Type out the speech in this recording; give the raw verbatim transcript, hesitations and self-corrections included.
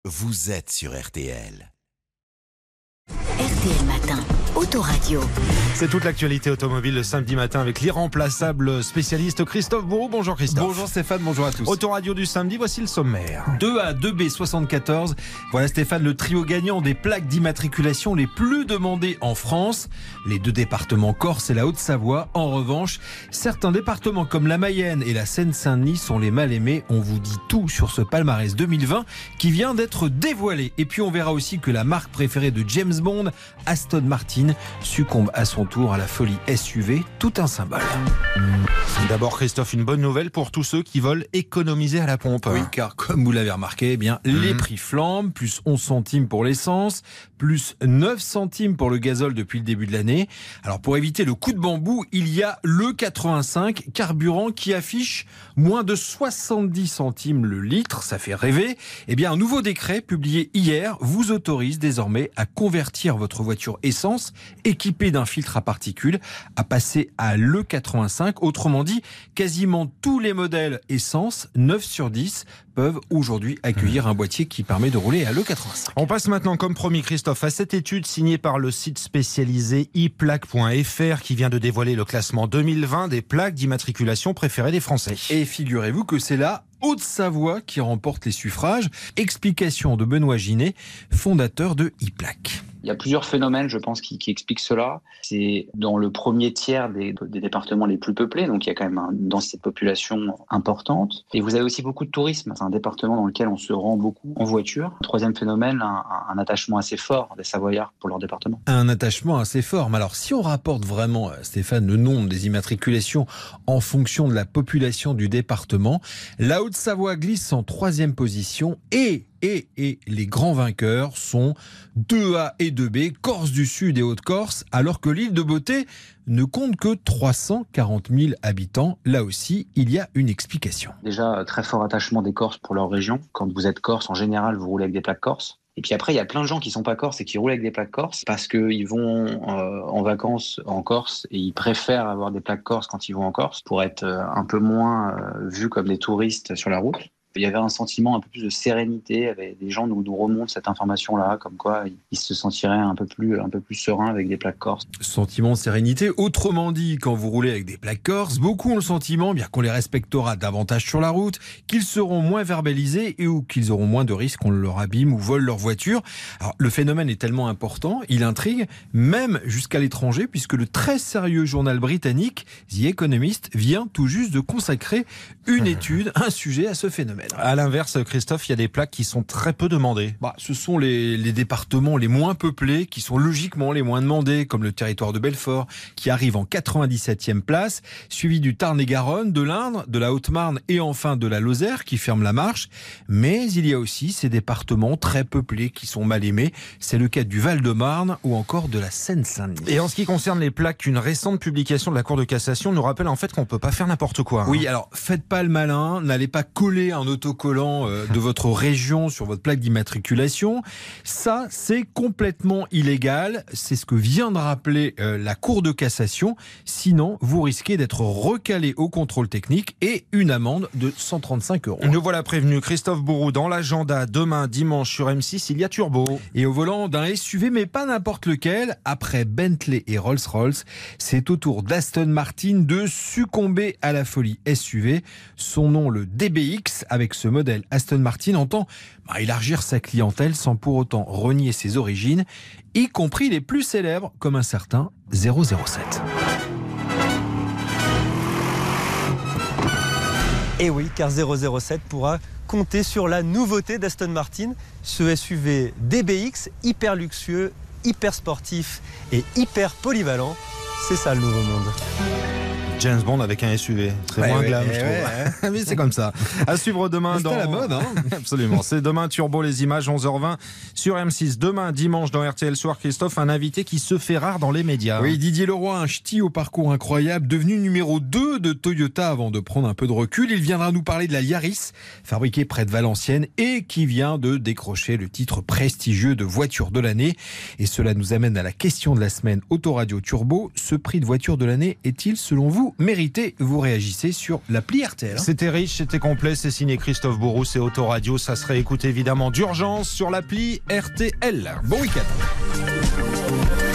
vous êtes sur R T L. R T L Matin, Autoradio. C'est toute l'actualité automobile le samedi matin avec l'irremplaçable spécialiste Christophe Bourreau. Bonjour Christophe. Bonjour Stéphane, bonjour à tous. Autoradio du samedi, voici le sommaire. deux A deux B soixante-quatorze. Voilà Stéphane, le trio gagnant des plaques d'immatriculation les plus demandées en France. Les deux départements Corse et la Haute-Savoie. En revanche, certains départements comme la Mayenne et la Seine-Saint-Denis sont les mal aimés. On vous dit tout sur ce palmarès deux mille vingt qui vient d'être dévoilé. Et puis on verra aussi que la marque préférée de James Bond, Aston Martin, succombe à son tour à la folie S U V, tout un symbole. D'abord Christophe, une bonne nouvelle pour tous ceux qui veulent économiser à la pompe. Oui, car comme vous l'avez remarqué, eh bien, mmh. les prix flambent, plus onze centimes pour l'essence, plus neuf centimes pour le gazole depuis le début de l'année. Alors pour éviter le coup de bambou, il y a le quatre-vingt-cinq carburant qui affiche moins de soixante-dix centimes le litre, ça fait rêver. Eh bien, un nouveau décret publié hier vous autorise désormais à convertir votre voiture essence équipée d'un filtre à particules à passer à l'E quatre-vingt-cinq. Autrement dit, quasiment tous les modèles essence, neuf sur dix, peuvent aujourd'hui accueillir un boîtier qui permet de rouler à l'E quatre-vingt-cinq. On passe maintenant, comme promis Christophe, à cette étude signée par le site spécialisé i plaque point f r qui vient de dévoiler le classement deux mille vingt des plaques d'immatriculation préférées des Français. Et figurez-vous que c'est la Haute-Savoie qui remporte les suffrages. Explication de Benoît Ginet, fondateur de iPlaque. Il y a plusieurs phénomènes, je pense, qui, qui expliquent cela. C'est dans le premier tiers des, des départements les plus peuplés, donc il y a quand même une densité de population importante. Et vous avez aussi beaucoup de tourisme. C'est un département dans lequel on se rend beaucoup en voiture. Troisième phénomène, un, un attachement assez fort des Savoyards pour leur département. Un attachement assez fort. Mais alors, si on rapporte vraiment, Stéphane, le nombre des immatriculations en fonction de la population du département, la Haute-Savoie glisse en troisième position et Et, et les grands vainqueurs sont deux A et deux B, Corse du Sud et Haute-Corse, alors que l'île de Beauté ne compte que trois cent quarante mille habitants. Là aussi, il y a une explication. Déjà, très fort attachement des Corses pour leur région. Quand vous êtes Corse, en général, vous roulez avec des plaques Corse. Et puis après, il y a plein de gens qui ne sont pas Corses et qui roulent avec des plaques Corse parce qu'ils vont euh, en vacances en Corse et ils préfèrent avoir des plaques Corse quand ils vont en Corse pour être euh, un peu moins euh, vus comme des touristes sur la route. Il y avait un sentiment un peu plus de sérénité. Avec des gens nous, nous remontent cette information-là, comme quoi ils se sentiraient un peu plus, un peu plus sereins avec des plaques Corse. Sentiment de sérénité. Autrement dit, quand vous roulez avec des plaques Corse, beaucoup ont le sentiment bien qu'on les respectera davantage sur la route, qu'ils seront moins verbalisés et ou qu'ils auront moins de risques qu'on leur abîme ou vole leur voiture. Alors, le phénomène est tellement important, il intrigue même jusqu'à l'étranger, puisque le très sérieux journal britannique The Economist vient tout juste de consacrer une étude, un sujet à ce phénomène. À l'inverse, Christophe, il y a des plaques qui sont très peu demandées. Bah, ce sont les, les départements les moins peuplés qui sont logiquement les moins demandés, comme le territoire de Belfort, qui arrive en quatre-vingt-dix-septième place, suivi du Tarn-et-Garonne, de l'Indre, de la Haute-Marne et enfin de la Lozère qui ferme la marche. Mais il y a aussi ces départements très peuplés qui sont mal aimés. C'est le cas du Val-de-Marne ou encore de la Seine-Saint-Denis. Et en ce qui concerne les plaques, une récente publication de la Cour de cassation nous rappelle en fait qu'on ne peut pas faire n'importe quoi. Hein. Oui, alors faites pas le malin, n'allez pas coller un autocollant de votre région sur votre plaque d'immatriculation. Ça, c'est complètement illégal. C'est ce que vient de rappeler euh, la Cour de cassation. Sinon, vous risquez d'être recalé au contrôle technique et une amende de cent trente-cinq euros. Nous voilà prévenus. Christophe Bourreau, dans l'agenda, demain, dimanche, sur M six, il y a Turbo. Et au volant d'un S U V, mais pas n'importe lequel. Après Bentley et Rolls-Royce, c'est au tour d'Aston Martin de succomber à la folie S U V. Son nom, le D B X, avec ce modèle, Aston Martin entend bah, élargir sa clientèle sans pour autant renier ses origines, y compris les plus célèbres, comme un certain zéro zéro sept. Et oui, car zéro zéro sept pourra compter sur la nouveauté d'Aston Martin, ce S U V D B X, hyper luxueux, hyper sportif et hyper polyvalent. C'est ça le nouveau monde. James Bond avec un S U V. C'est ouais, moins ouais, glam, ouais, je trouve. Ouais. Mais c'est comme ça. À suivre demain dans... C'est à la mode, hein. Absolument. C'est demain Turbo, les images, onze heures vingt sur M six. Demain, dimanche, dans R T L Soir, Christophe, un invité qui se fait rare dans les médias. Oui, Didier Leroy, un ch'ti au parcours incroyable, devenu numéro deux de Toyota avant de prendre un peu de recul. Il viendra nous parler de la Yaris, fabriquée près de Valenciennes et qui vient de décrocher le titre prestigieux de voiture de l'année. Et cela nous amène à la question de la semaine Autoradio Turbo. Ce prix de voiture de l'année est-il, selon vous, vous méritez. Vous réagissez sur l'appli R T L. Hein. C'était riche, c'était complet, c'est signé Christophe Bourou, c'est Autoradio. Ça se réécoute évidemment d'urgence sur l'appli R T L. Bon week-end.